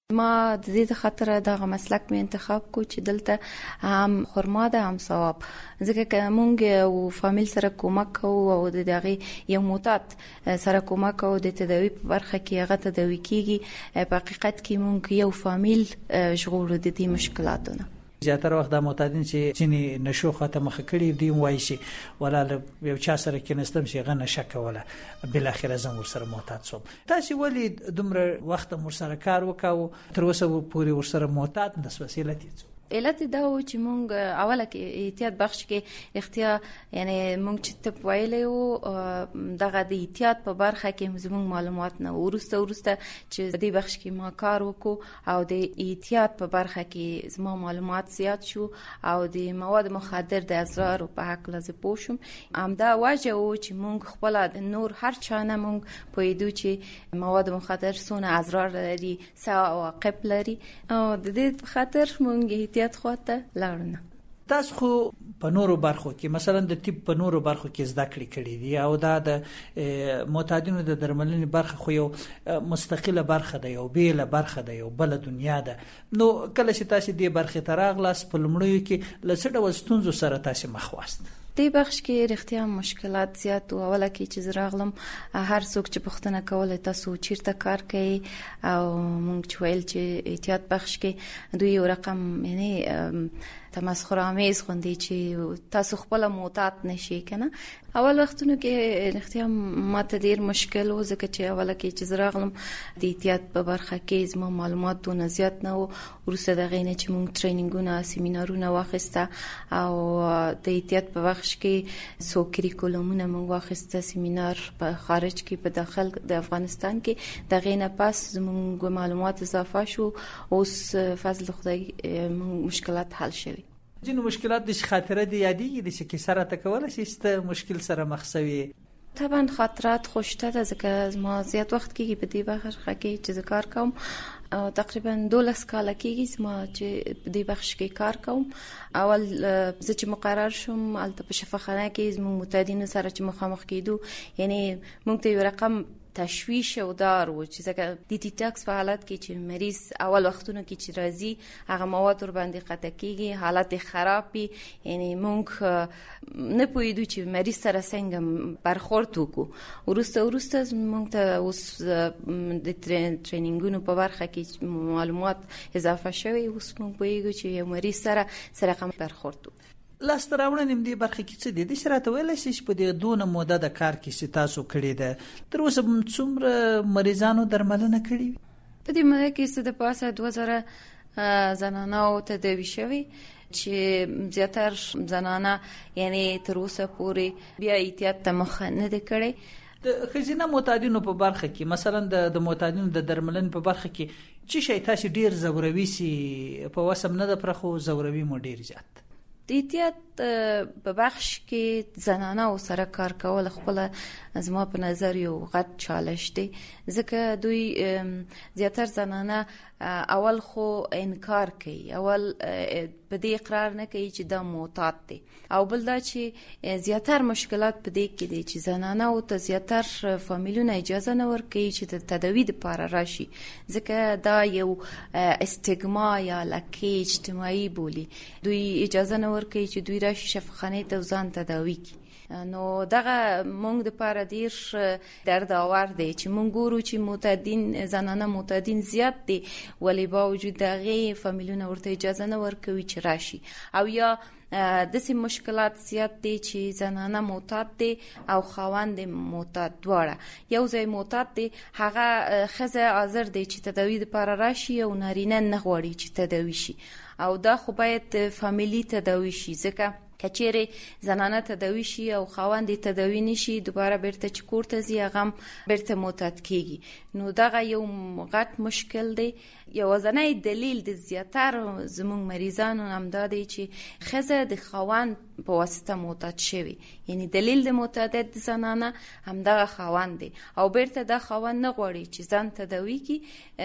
ما د دې خاطر دغه مسلک مې انتخاب کو چې دلته هم خرما ده هم ثواب، ځکه چې مونږ او فامیل سره کومک کوو او د دغه یو معتاد سره کومک کوو د تداوی په برخه کې هغه تداوی کیږي. په حقیقت کې مونږ یو فامیل ژغورو د دې مشکلاتونه. زیاتره وخت د معتادین چې ځینې نشو خاطر مخ کړي دي وایي چې ولاله یو چا سره کې نستم چې غنه شک ولا بل اخر زم ور سره معتاد شوم. تاسو ولی دومره وخت مر سره کار وکاو تر اوسه پوری ور سره معتاد د وسیله دي؟ علت دا و چې مونږ اوله کې احتیاط بخش کې اختیار یعنی مونږ چې ته ویلې و دغه د احتیاط په برخه کې زموږ معلومات نه ورسته چې د دې بخش کې ما کار وکړو او د احتیاط په برخه کې زما معلومات زیات شو او د مواد مخدر د اضرار په حق لازم پوښم. همدا وجه و چې مونږ خپل د نور هر چا نه مونږ پوهیدو چې مواد مخدر څونه اضرار لري څه عواقب لري او د دې خاطر مونږ احتیاط خواته لاړو. تاسو خو په نورو برخو کې مثلا د طب په نورو برخو کې زده کړې کړې دي او دا د معتادینو د درملنې برخه خو یو مستقله برخه ده، یو بیله برخه ده، یو بل دنیا ده. نو کله چې تاسو دې برخه ته راغلاس په لومړیو کې لڅ ډول ستونزو سره تاسو مخ واست؟ دې بخش کې رښتیا مشکلات زیات او اوله کې چې زراغلم هر څوک چې پوښتنه کوله تاسو چیرته کار کوي او مونږ چې ویل چې احتیاط بخش کې دوی یو رقم یعنی تمسخر آمیز خوندي چې تاسو خپل معتاد نشئ کنه. اول وختونو کې رښتیا ماته ډیر مشکل و ځکه چې اوله کې چې زراغلم د احتیاط په برخه کې زما معلومات دونه زیات نه و. ورسره د غینه چې مونږ ټرینینګونه سیمینارونه واخیسته او د احتیاط په بخش کې سو کریکولمونه مونږ واخیسته سیمینار په خارج کې په داخل د افغانستان کې د غینه پس زموږ معلومات اضافه شو. اوس فضل خدای مشکلات حل شوي. جنو مشکلات د خاطره دی یادېږي چې کیسه تکول شي ست مشکل سره مخسوي؟ طبعا خاطرات خوشته ده ځکه ما زیات وخت کې په دې برخه کې چې کار کوم تقریبا 12 کال کېږي ما چې په دې بخش کې کار کوم. اول زه چې مقرر شوم البته په شفاخانه کې زموږ معتادین سره چې مخامخ کېدو یعنی موږ ته یو رقم تشویش او دار و چې ځکه د ډیټاکس په حالت کې چې مریض اول وختونو کې چې راځي هغه مواد ور باندې قطع کېږي حالت خرابي یعنی مونږ نه پوهیدو چې مریض سره څنګه برخورد وکړو. ورسته مونږ ته اوس د ټرینینګونو په برخه کې معلومات اضافه شوی. اوس مونږ پوهیږو چې یو مریض سره کوم برخورد وکړو. لاس راوړنې دې برخه کې څه دي د شراته ویل شي په دې دونه موده د کار کې چې تاسو کړی ده تر اوسه څومره مریضانو درملنه کړې؟ په دې موده کې څه د پاسه 2000 زنانه او تداوی شوي چې زیاتر زنانه یعنی تر اوسه پورې بیا احتیاط ته مخ نه ده کړې. د خزینه معتادینو په برخه کې مثلا د معتادینو د درملنې په برخه کې چې شي تاسو ډیر زوروي سي په وسم نه د پرخو زوروي مو ډیر زیات د احتیاط په بخش کې زنانه او سره کار کول خپل زما په نظر یو غټ چالش دی ځکه دوی زیاتر زنانه اول خو انکار کوي، اول په دې اقرار نه کوي چې دا معتاد دي او بل دا چې زیاتر مشکلات په دې کې دي چې زنانه او ته زیاتر فامیلونه اجازه نه ورکوي چې د تداوی لپاره راشي ځکه دا یو استګما یا لکه اجتماعي بولی. دوی اجازه نه ورکوي چې دوی راشي شفاخانه ته ځان تداوی کوي. نو دغه مونږ د پاره ډیر درد آور دی چې مونږ ګورو چې معتادین زنانه معتادین زیات دي ولی با وجود دغه فامیلونه ورته اجازه نه ورکوي چې راشي او یا د سیم مشکلات زیات دي چې زنانه معتاد دي او خاوند معتاد دواړه یو ځای معتاد دي هغه خزه حاضر دي چې تداوی لپاره راشي او نارینه نه غواړي چې تداوی شي او دا خو باید فامیلی تداوی شي ځکه کچېره زنانه تداوی شي او خاوند تداوی نشي دوباره بیرته چې کور ته ځي هغه بیرته معتاد کیږي. نو دغه یو غټ مشکل دی. یو ځنای دلیل د زیاتر زموږ مریضانو هم دا دی چې خزه د خاوند په واسطه معتاد شوی یعنی دلیل د معتادت زنانه هم دغه خاوند دی او بیرته د خاوند نه غواړي چې ځان تداوی کی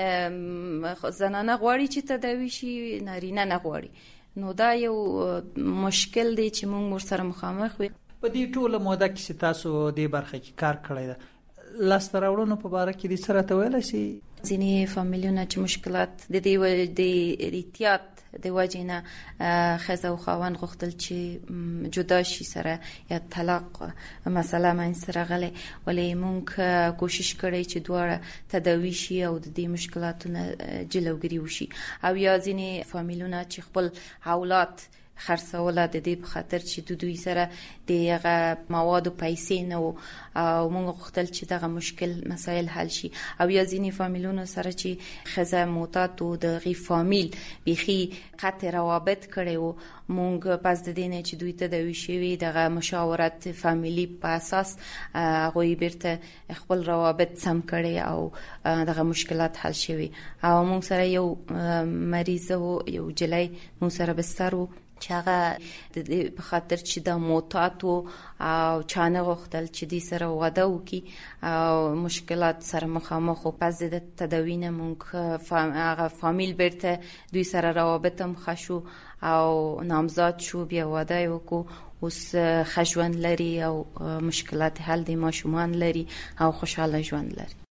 زنانه غواړي چې تداوی شي نارینه نه غواړي. نو دا یو مشکل دی چې موږ ورسره مخامخ وي. په دې ټوله موده کې تاسو دې برخه کې کار کړی ده لاس راوړنو په اړه کې سره ته ویل شي ځینې فامیلونه چې مشکلات د دې احتیاط د وجینا خزه او خاوند غوښتل چې جدا شي سره یا طلاق مسله من سره غلې ولې مونږ کوشش کړی چې دواړه تداوی شي او د دې مشکلاتونو جلوګیری وشي او یا ځینې فامیلونه چې خپل اولاد خرڅوله د دې په خاطر چې دوی سره دغه مواد او پیسې نه او موږ غوښتل چې دغه مشکل مسایل حل شي او یا ځینې فامیلونو سره چې خزه معتاد او د غي فامیل بيخي قطع روابط کړي او موږ پس د دې نه چې دوی ته د ویشوي دغه مشاورت فامیلی په اساس غوي بیرته خپل روابط سم کړي او دغه مشکلات حل شوي او موږ سره یو مریض او یو جلای موږ سره بستر چې هغه د په خاطر چې د معتاد او چانه غوښتل چې دې سره واده وکي او مشکلات سره مخامخ او پس د تداوی نه مونږ هغه فامیل بیرته دوی سره روابط هم خشو او نامزاد شو بیا واده وکړو اوس خجوند لري او مشکلات حل دي ماشومان لري او خوشاله ژوند لري.